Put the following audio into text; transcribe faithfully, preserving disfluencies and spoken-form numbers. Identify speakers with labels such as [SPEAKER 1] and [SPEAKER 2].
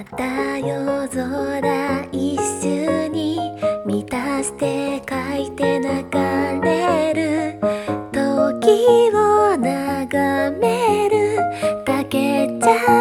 [SPEAKER 1] また夜空一緒に満たして書いて流れる時を眺めるだけじゃ